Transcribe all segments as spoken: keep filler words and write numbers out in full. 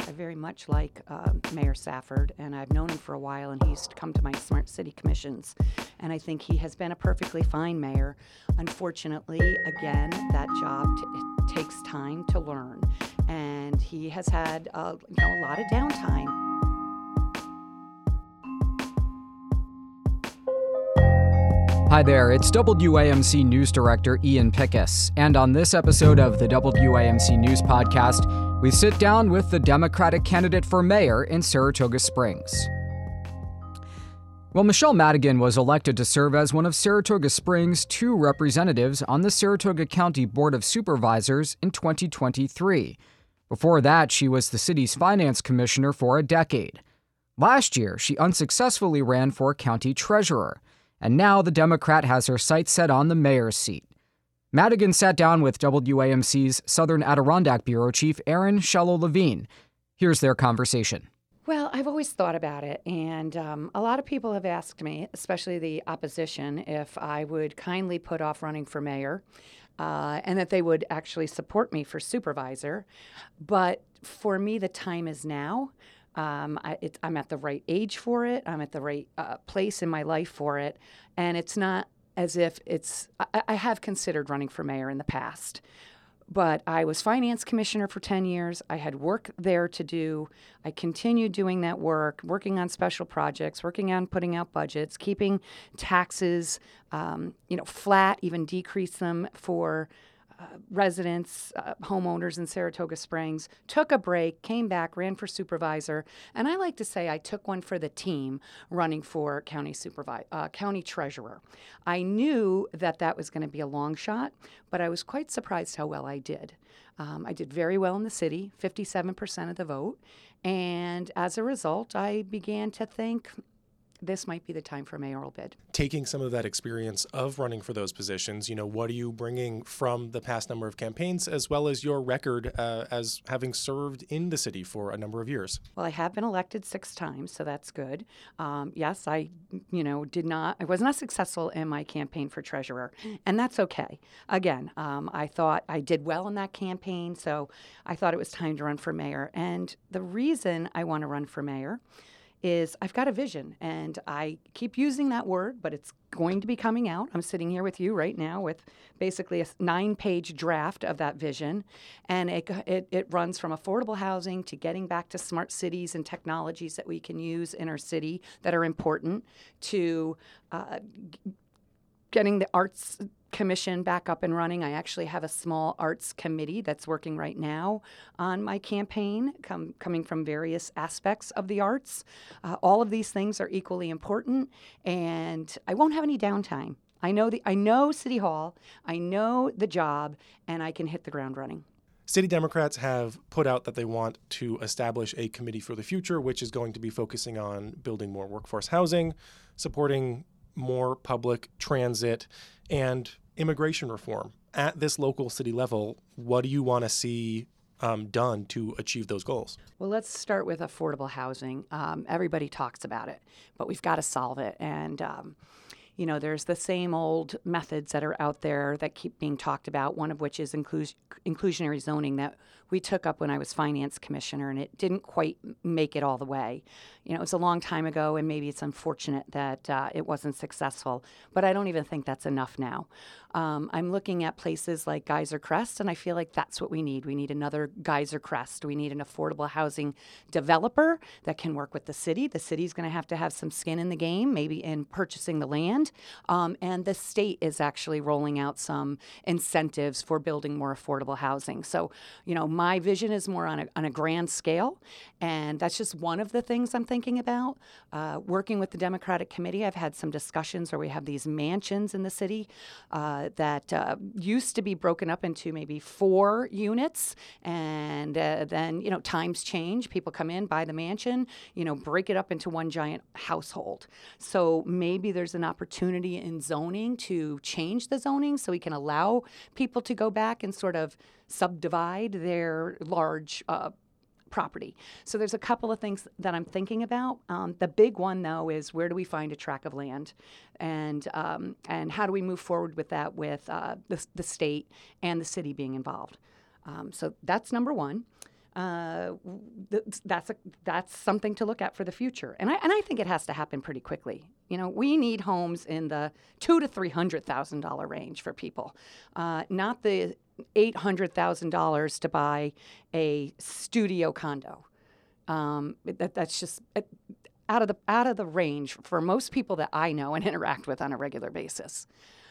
I very much like uh, Mayor Safford, and I've known him for a while, and he used to come to my Smart City Commissions, and I think he has been a perfectly fine mayor. Unfortunately, again, that job t- it takes time to learn, and he has had uh, you know, a lot of downtime. Hi there, it's W A M C News Director Ian Pickus, and on this episode of the W A M C News Podcast, we sit down with the Democratic candidate for mayor in Saratoga Springs. Well, Michelle Madigan was elected to serve as one of Saratoga Springs' two representatives on the Saratoga County Board of Supervisors in twenty twenty-three. Before that, she was the city's finance commissioner for a decade. Last year, she unsuccessfully ran for county treasurer. And now the Democrat has her sights set on the mayor's seat. Madigan sat down with W A M C's Southern Adirondack Bureau Chief Erin Shallow-Levine. Here's their conversation. Well, I've always thought about it, and um, a lot of people have asked me, especially the opposition, if I would kindly put off running for mayor uh, and that they would actually support me for supervisor. But for me, the time is now. Um, I, it, I'm at the right age for it. I'm at the right uh, place in my life for it. And it's not as if it's, I, I have considered running for mayor in the past, but I was finance commissioner for ten years. I had work there to do. I continued doing that work, working on special projects, working on putting out budgets, keeping taxes, um, you know, flat, even decrease them for Uh, residents, uh, homeowners in Saratoga Springs, took a break, came back, ran for supervisor, and I like to say I took one for the team running for county supervisor, uh, county treasurer. I knew that that was going to be a long shot, but I was quite surprised how well I did. Um, I did very well in the city, fifty-seven percent of the vote, and as a result, I began to think, this might be the time for a mayoral bid. Taking some of that experience of running for those positions, you know, what are you bringing from the past number of campaigns as well as your record uh, as having served in the city for a number of years? Well, I have been elected six times, so that's good. Um, yes, I, you know, did not, I was not successful in my campaign for treasurer, and that's okay. Again, um, I thought I did well in that campaign, so I thought it was time to run for mayor. And the reason I want to run for mayor is I've got a vision, and I keep using that word, but it's going to be coming out. I'm sitting here with you right now with basically a nine-page draft of that vision, and it, it, it runs from affordable housing to getting back to smart cities and technologies that we can use in our city that are important, to uh, getting the arts commission back up and running. I actually have a small arts committee that's working right now on my campaign, com- coming from various aspects of the arts. Uh, all of these things are equally important, and I won't have any downtime. I know the I know City Hall, I know the job, and I can hit the ground running. City Democrats have put out that they want to establish a committee for the future, which is going to be focusing on building more workforce housing, supporting more public transit, and immigration reform. At this local city level, what do you want to see um, done to achieve those goals? Well, let's start with affordable housing. Um, everybody talks about it, but we've got to solve it. And, um, you know, there's the same old methods that are out there that keep being talked about, one of which is inclus- inclusionary zoning that we took up when I was finance commissioner, and it didn't quite make it all the way. You know, it was a long time ago, and maybe it's unfortunate that uh, it wasn't successful, but I don't even think that's enough now. Um, I'm looking at places like Geyser Crest, and I feel like that's what we need. We need another Geyser Crest. We need an affordable housing developer that can work with the city. The city's going to have to have some skin in the game, maybe in purchasing the land, um, and the state is actually rolling out some incentives for building more affordable housing. So, you know, my vision is more on a, on a grand scale, and that's just one of the things I'm thinking about. Uh, working with the Democratic Committee, I've had some discussions where we have these mansions in the city uh, that uh, used to be broken up into maybe four units, and uh, then, you know, times change. People come in, buy the mansion, you know, break it up into one giant household. So maybe there's an opportunity in zoning to change the zoning so we can allow people to go back and sort of subdivide their large uh, property. So there's a couple of things that I'm thinking about. Um, the big one, though, is where do we find a tract of land, and um, and how do we move forward with that with uh, the, the state and the city being involved. Um, so that's number one. uh, th- that's a, that's something to look at for the future. And I and I think it has to happen pretty quickly. You know, we need homes in the two to three hundred thousand dollar range for people, uh, not the eight hundred thousand dollars to buy a studio condo. Um, that that's just uh, out of the out of the range for most people that I know and interact with on a regular basis.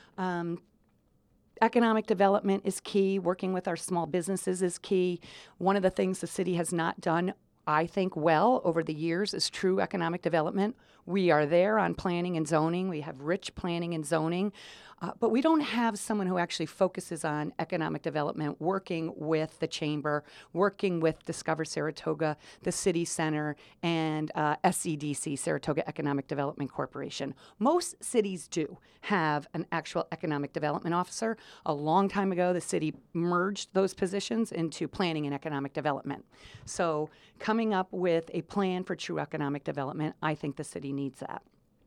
Um, Economic development is key. Working with our small businesses is key. One of the things the city has not done, I think, well over the years is true economic development. We are there on planning and zoning. We have rich planning and zoning. Uh, but we don't have someone who actually focuses on economic development, working with the chamber, working with Discover Saratoga, the City Center, and uh, S E D C, Saratoga Economic Development Corporation. Most cities do have an actual economic development officer. A long time ago, the city merged those positions into planning and economic development. So coming up with a plan for true economic development, I think the city needs that.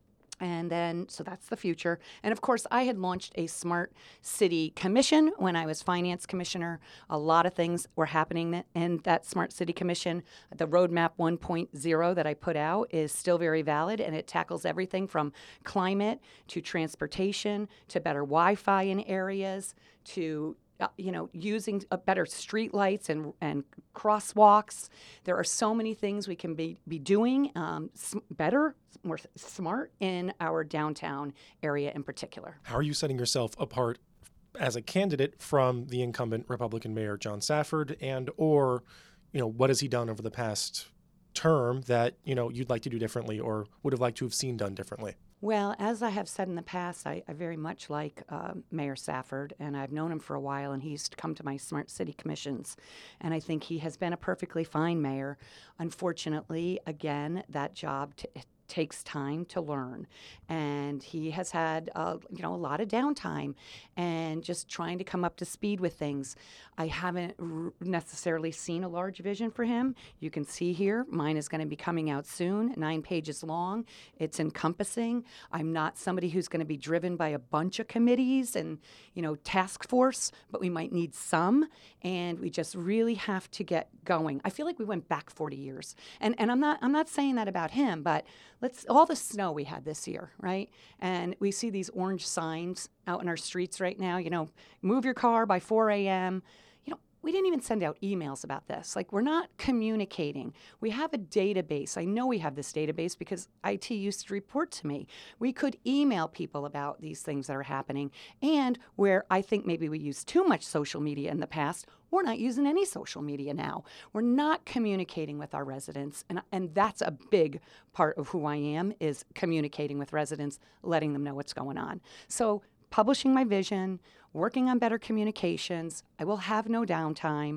And then, so that's the future. And of course, I had launched a Smart City Commission when I was Finance Commissioner. A lot of things were happening in that Smart City Commission. The Roadmap one point oh that I put out is still very valid, and it tackles everything from climate to transportation to better Wi-Fi in areas to Uh, you know, using uh, better street lights and and crosswalks. There are so many things we can be, be doing um, s- better, more s- smart in our downtown area in particular. How are you setting yourself apart as a candidate from the incumbent Republican Mayor John Safford, and or, you know, what has he done over the past term that, you know, you'd like to do differently or would have liked to have seen done differently? Well, as I have said in the past, I, I very much like uh, Mayor Safford, and I've known him for a while, and he used to come to my Smart City Commissions, and I think he has been a perfectly fine mayor. Unfortunately, again, that job t- takes time to learn, and he has had uh, you know a lot of downtime and just trying to come up to speed with things. I haven't r- necessarily seen a large vision for him. You can see here, mine is going to be coming out soon, nine pages long. It's encompassing. I'm not somebody who's going to be driven by a bunch of committees and you know task force, but we might need some, and we just really have to get going. I feel like we went back forty years, and and I'm not I'm not saying that about him, but let's all the snow we had this year, right? And we see these orange signs out in our streets right now, you know, move your car by four a.m. You know, we didn't even send out emails about this. Like, we're not communicating. We have a database. I know we have this database because I T used to report to me. We could email people about these things that are happening. And where I think maybe we used too much social media in the past, we're not using any social media now. We're not communicating with our residents, and and that's a big part of who I am, is communicating with residents, letting them know what's going on. So publishing my vision, working on better communications. I will have no downtime.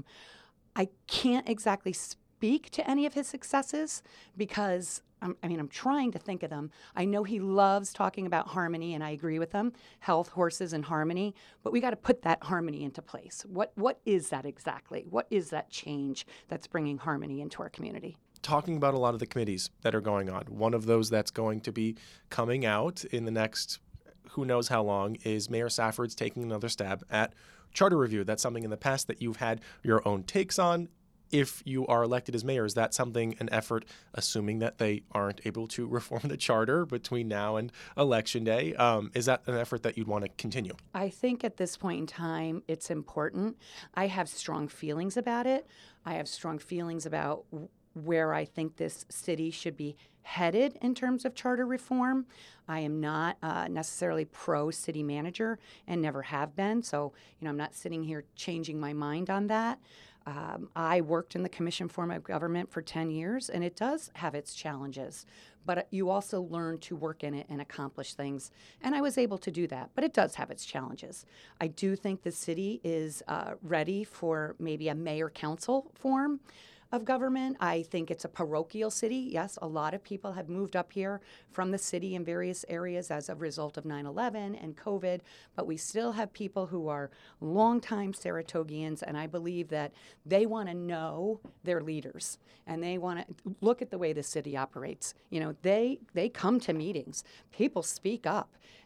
I can't exactly speak to any of his successes because I'm, I mean, I'm trying to think of them. I know he loves talking about harmony, and I agree with him, health, horses, and harmony, but we got to put that harmony into place. What What is that exactly? What is that change that's bringing harmony into our community? Talking about a lot of the committees that are going on, one of those that's going to be coming out in the next who knows how long is Mayor Safford's taking another stab at charter review. That's something in the past that you've had your own takes on. If you are elected as mayor, is that something, an effort, assuming that they aren't able to reform the charter between now and election day, um, is that an effort that you'd want to continue? I think at this point in time, it's important. I have strong feelings about it. I have strong feelings about w- where I think this city should be headed in terms of charter reform. I am not uh, necessarily pro-city manager and never have been. So, you know, I'm not sitting here changing my mind on that. Um, I worked in the commission form of government for ten years, and it does have its challenges. But you also learn to work in it and accomplish things. And I was able to do that, but it does have its challenges. I do think the city is uh, ready for maybe a mayor-council form of government. I think it's a parochial city. Yes, a lot of people have moved up here from the city in various areas as a result of nine eleven and COVID, but we still have people who are longtime Saratogians, and I believe that they want to know their leaders, and they want to look at the way the city operates. You know, they they come to meetings. People speak up.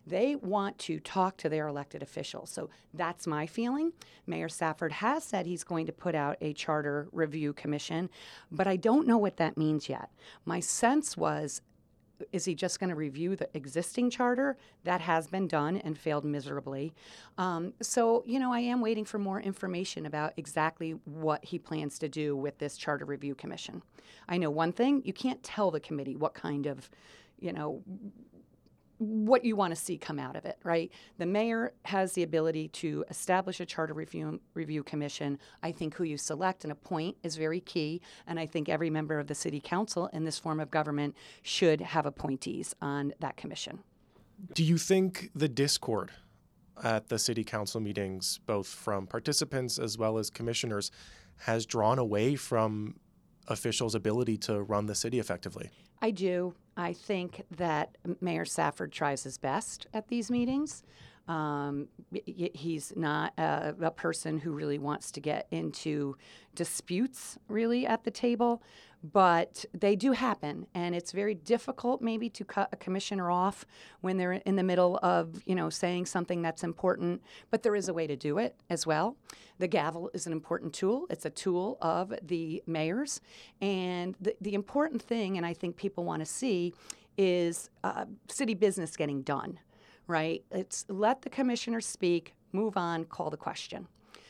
They want to talk to their elected officials. So that's my feeling. Mayor Safford has said he's going to put out a charter review commission, but I don't know what that means yet. My sense was, is he just going to review the existing charter? That has been done and failed miserably. Um, so, you know, I am waiting for more information about exactly what he plans to do with this charter review commission. I know one thing, you can't tell the committee what kind of, you know, what you want to see come out of it, right? The mayor has the ability to establish a charter review review commission. I think who you select and appoint is very key, and I think every member of the city council in this form of government should have appointees on that commission. Do you think the discord at the city council meetings, both from participants as well as commissioners, has drawn away from officials' ability to run the city effectively? I do. I think that Mayor Safford tries his best at these meetings. Um, y- he's not a, a person who really wants to get into disputes really at the table, but they do happen, and it's very difficult maybe to cut a commissioner off when they're in the middle of, you know, saying something that's important, but there is a way to do it as well. The gavel is an important tool. It's a tool of the mayors, and the, the important thing, and I think people want to see, is uh, city business getting done, right? It's let the commissioner speak, move on, call the question.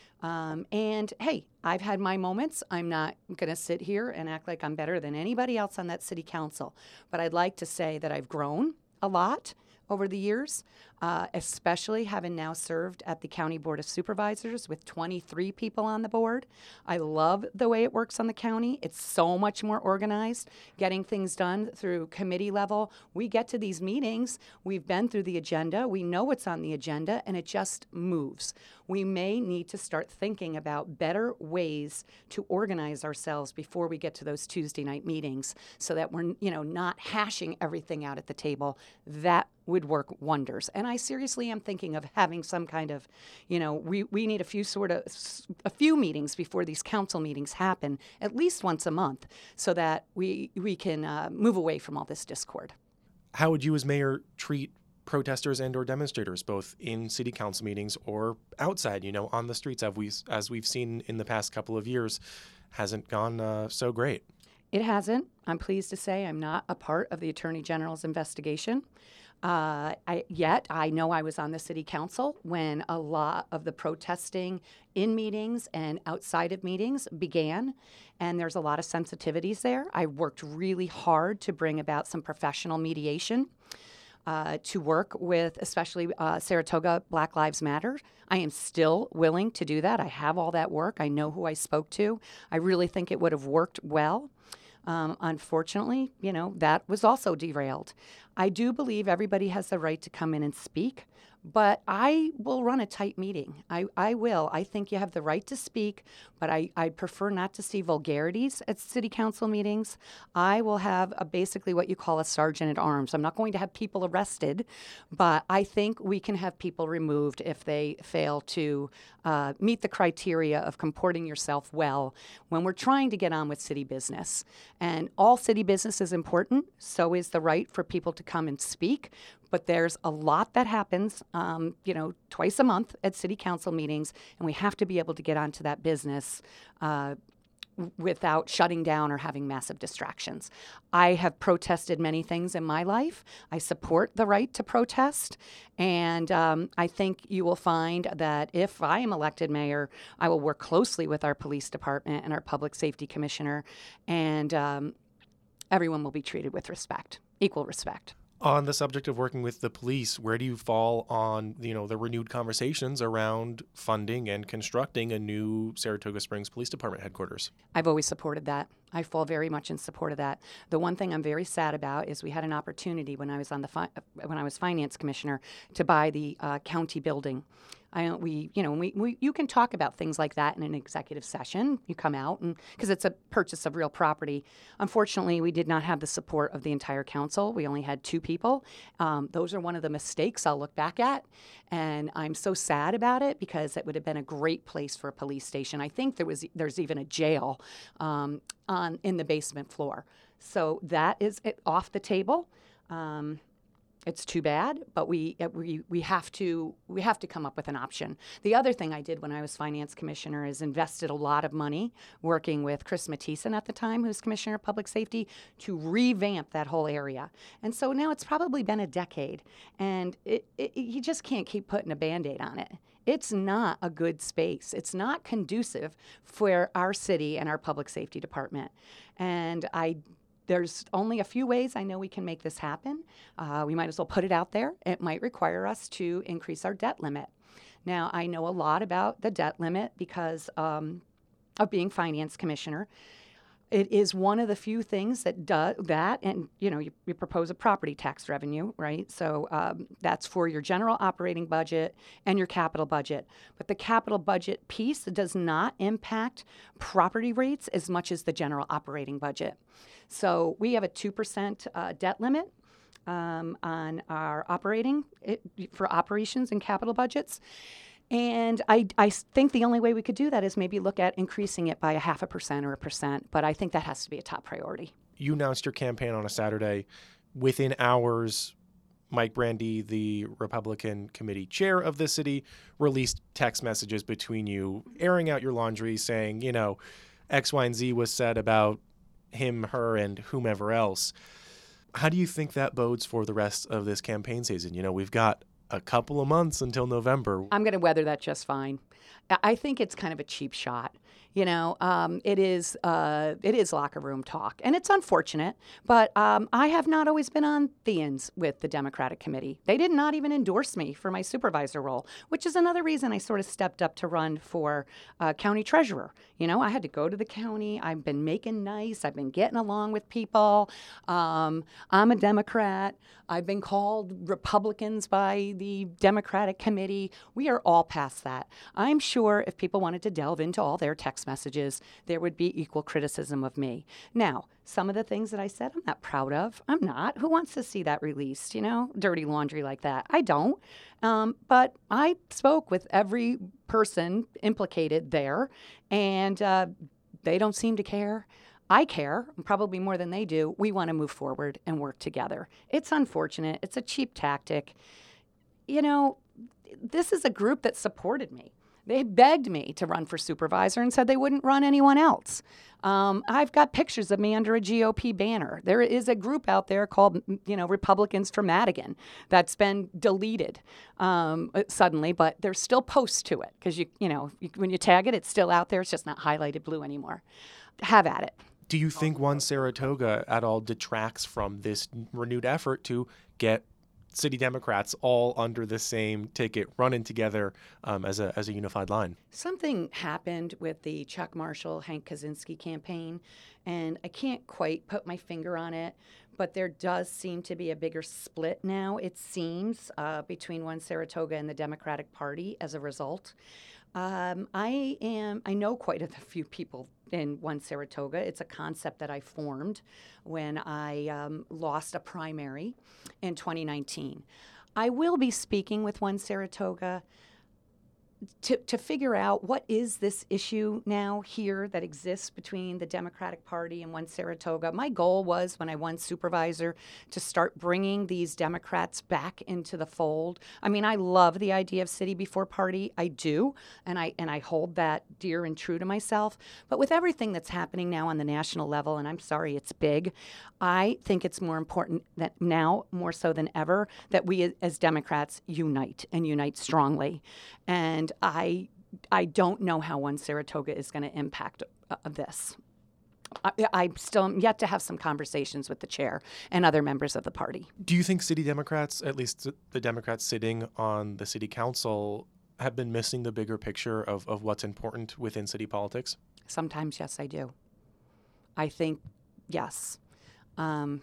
Um, and hey, I've had my moments. I'm not going to sit here and act like I'm better than anybody else on that city council. But I'd like to say that I've grown a lot over the years, uh, especially having now served at the County Board of Supervisors with twenty-three people on the board. I love the way it works on the county. It's so much more organized, getting things done through committee level. We get to these meetings, we've been through the agenda, we know what's on the agenda, and it just moves. We may need to start thinking about better ways to organize ourselves before we get to those Tuesday night meetings so that we're, you know, not hashing everything out at the table. That would work wonders. And I seriously am thinking of having some kind of, you know, we, we need a few sort of, a few meetings before these council meetings happen, at least once a month, so that we, we can uh, move away from all this discord. How would you as mayor treat protesters and or demonstrators, both in city council meetings or outside, you know, on the streets, as we've, as we've seen in the past couple of years, hasn't gone uh, so great? It hasn't. I'm pleased to say I'm not a part of the Attorney General's investigation. Uh, I, yet I know I was on the city council when a lot of the protesting in meetings and outside of meetings began, and there's a lot of sensitivities there. I worked really hard to bring about some professional mediation, uh, to work with especially uh, Saratoga Black Lives Matter. I am still willing to do that. I have all that work. I know who I spoke to. I really think it would have worked well. Um, unfortunately, you know, that was also derailed. I do believe everybody has the right to come in and speak, but I will run a tight meeting. I, I will. I think you have the right to speak, but I, I prefer not to see vulgarities at city council meetings. I will have a, basically what you call a sergeant at arms. I'm not going to have people arrested, but I think we can have people removed if they fail to uh, meet the criteria of comporting yourself well when we're trying to get on with city business. And all city business is important. So is the right for people to come and speak. But there's a lot that happens, um, you know, twice a month at city council meetings, and we have to be able to get onto that business uh, without shutting down or having massive distractions. I have protested many things in my life. I support the right to protest, and um, I think you will find that if I am elected mayor, I will work closely with our police department and our public safety commissioner, and um, everyone will be treated with respect, equal respect. On the subject of working with the police, where do you fall on, you know, the renewed conversations around funding and constructing a new Saratoga Springs Police Department headquarters? I've always supported that. I fall very much in support of that. The one thing I'm very sad about is we had an opportunity when I was on the fi- when I was finance commissioner to buy the uh, county building. I, we, you know, we, we, you can talk about things like that in an executive session. You come out and because it's a purchase of real property. Unfortunately, we did not have the support of the entire council. We only had two people. Um, those are one of the mistakes I'll look back at, and I'm so sad about it because it would have been a great place for a police station. I think there was there's even a jail um, on in the basement floor. So that is it, off the table. Um, It's too bad, but we uh, we we have to we have to come up with an option. The other thing I did when I was finance commissioner is invested a lot of money working with Chris Mathieson at the time, who's commissioner of public safety, to revamp that whole area. And so now it's probably been a decade, and it, it, you just can't keep putting a Band-Aid on it. It's not a good space. It's not conducive for our city and our public safety department. And I. There's only a few ways I know we can make this happen. Uh, we might as well put it out there. It might require us to increase our debt limit. Now, I know a lot about the debt limit because um, of being finance commissioner. It is one of the few things that does that, and you know, you, you propose a property tax revenue, right? So um, that's for your general operating budget and your capital budget. But the capital budget piece does not impact property rates as much as the general operating budget. So we have a two percent uh, debt limit um, on our operating it, for operations and capital budgets. And I, I think the only way we could do that is maybe look at increasing it by a half a percent or a percent. But I think that has to be a top priority. You announced your campaign on a Saturday. Within hours, Mike Brandy, the Republican committee chair of the city, released text messages between you, airing out your laundry, saying, you know, X, Y, and Z was said about him, her, and whomever else. How do you think that bodes for the rest of this campaign season? You know, we've got a couple of months until November. I'm going to weather that just fine. I think it's kind of a cheap shot. You know, um, it is uh, it is locker room talk, and it's unfortunate. But um, I have not always been on the ends with the Democratic committee. They did not even endorse me for my supervisor role, which is another reason I sort of stepped up to run for uh, county treasurer. You know, I had to go to the county. I've been making nice. I've been getting along with people. Um, I'm a Democrat. I've been called Republicans by the Democratic committee. We are all past that. I'm sure if people wanted to delve into all their text messages, there would be equal criticism of me. Now, some of the things that I said, I'm not proud of. I'm not. Who wants to see that released, you know, dirty laundry like that? I don't. Um, but I spoke with every person implicated there, and uh, they don't seem to care. I care, probably more than they do. We want to move forward and work together. It's unfortunate. It's a cheap tactic. You know, this is a group that supported me. They begged me to run for supervisor and said they wouldn't run anyone else. Um, I've got pictures of me under a G O P banner. There is a group out there called, you know, Republicans for Madigan that's been deleted um, suddenly, but there's still posts to it because, you, you know, you, when you tag it, it's still out there. It's just not highlighted blue anymore. Have at it. Do you think One Saratoga at all detracts from this renewed effort to get city Democrats all under the same ticket, running together um, as a as a unified line? Something happened with the Chuck Marshall, Hank Kaczynski campaign, and I can't quite put my finger on it, but there does seem to be a bigger split now, it seems, uh, between One Saratoga and the Democratic Party as a result. Um, I am. I know quite a few people in One Saratoga. It's a concept that I formed when I um, lost a primary in twenty nineteen. I will be speaking with One Saratoga to, to figure out what is this issue now here that exists between the Democratic Party and One Saratoga. My goal was, when I won supervisor, to start bringing these Democrats back into the fold. I mean, I love the idea of city before party. I do, and I and I hold that dear and true to myself. But with everything that's happening now on the national level, and I'm sorry, it's big, I think it's more important that now, more so than ever, that we as Democrats unite and unite strongly. And I I don't know how One Saratoga is going to impact uh, this. I, I still am yet to have some conversations with the chair and other members of the party. Do you think city Democrats, at least the Democrats sitting on the city council, have been missing the bigger picture of, of what's important within city politics? Sometimes, yes, I do. I think, yes. Um,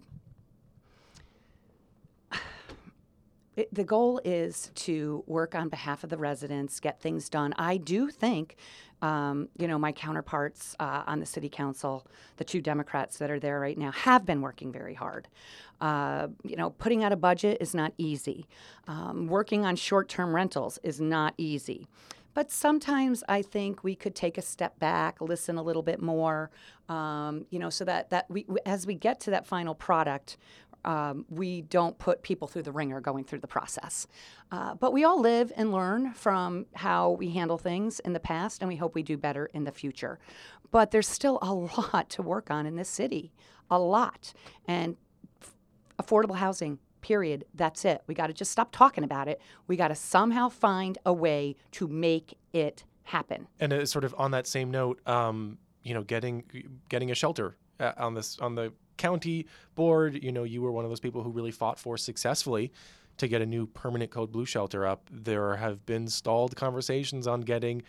It, the goal is to work on behalf of the residents, get things done. I do think, um, you know, my counterparts uh, on the city council, the two Democrats that are there right now, have been working very hard. Uh, you know, putting out a budget is not easy. Um, working on short-term rentals is not easy. But sometimes I think we could take a step back, listen a little bit more, um, you know, so that, that we, as we get to that final product, Um, we don't put people through the ringer going through the process. Uh, but we all live and learn from how we handle things in the past, and we hope we do better in the future. But there's still a lot to work on in this city, a lot. And f- affordable housing, period, that's it. We got to just stop talking about it. We got to somehow find a way to make it happen. And uh, sort of on that same note, um, you know, getting getting a shelter uh, on this on the county board, you know, you were one of those people who really fought for successfully to get a new permanent Code Blue shelter up. There have been stalled conversations on getting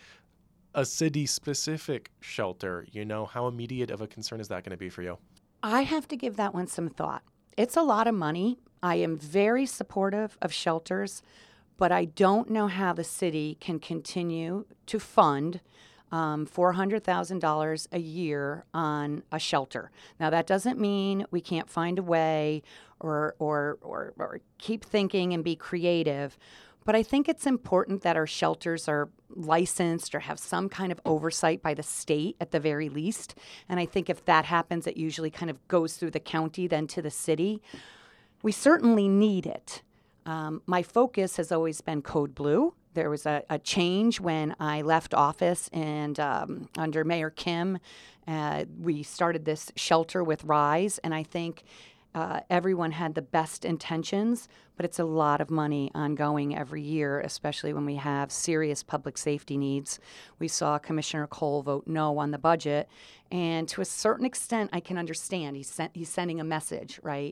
a city-specific shelter. You know, how immediate of a concern is that going to be for you? I have to give that one some thought. It's a lot of money. I am very supportive of shelters, but I don't know how the city can continue to fund um, four hundred thousand dollars a year on a shelter. Now, that doesn't mean we can't find a way or, or, or, or keep thinking and be creative, but I think it's important that our shelters are licensed or have some kind of oversight by the state at the very least. And I think if that happens, it usually kind of goes through the county, then to the city. We certainly need it. Um, my focus has always been Code Blue. There was a, a change when I left office, and um, under Mayor Kim, uh, we started this shelter with RISE, and I think uh, everyone had the best intentions, but it's a lot of money ongoing every year, especially when we have serious public safety needs. We saw Commissioner Cole vote no on the budget, and to a certain extent, I can understand. He's, sent, he's sending a message, right?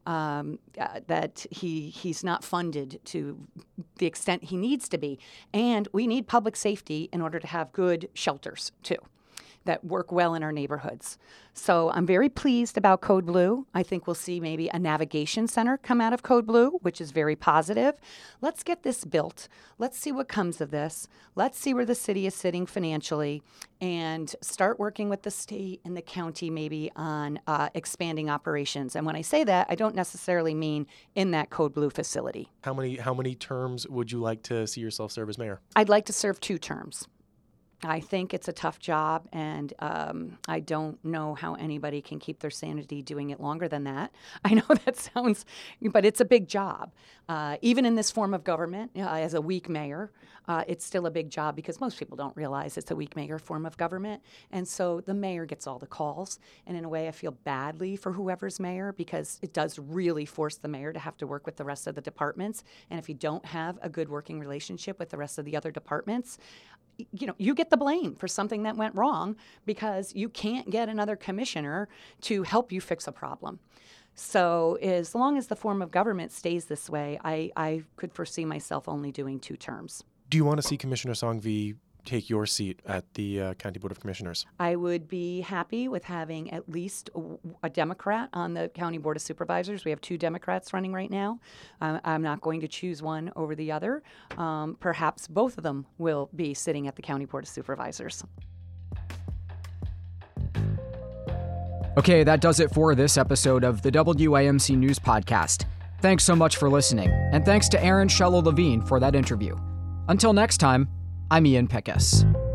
Um, uh, that he he's not funded to the extent he needs to be. And we need public safety in order to have good shelters, too, that work well in our neighborhoods. So I'm very pleased about Code Blue. I think we'll see maybe a navigation center come out of Code Blue, which is very positive. Let's get this built. Let's see what comes of this. Let's see where the city is sitting financially and start working with the state and the county maybe on uh, expanding operations. And when I say that, I don't necessarily mean in that Code Blue facility. How many how many terms would you like to see yourself serve as mayor? I'd like to serve two terms. I think it's a tough job, and um, I don't know how anybody can keep their sanity doing it longer than that. I know that sounds, but it's a big job. Uh, even in this form of government, uh, as a weak mayor, uh, it's still a big job because most people don't realize it's a weak mayor form of government. And so the mayor gets all the calls. And in a way, I feel badly for whoever's mayor because it does really force the mayor to have to work with the rest of the departments. And if you don't have a good working relationship with the rest of the other departments, you know, you get the blame for something that went wrong because you can't get another commissioner to help you fix a problem. So as long as the form of government stays this way, I, I could foresee myself only doing two terms. Do you want to see Commissioner Songvi take your seat at the uh, County Board of Commissioners? I would be happy with having at least a, a Democrat on the County Board of Supervisors. We have two Democrats running right now. Uh, I'm not going to choose one over the other. Um, perhaps both of them will be sitting at the County Board of Supervisors. Okay, that does it for this episode of the W A M C News Podcast. Thanks so much for listening, and thanks to Aaron Shello Levine for that interview. Until next time, I'm Ian Pickus.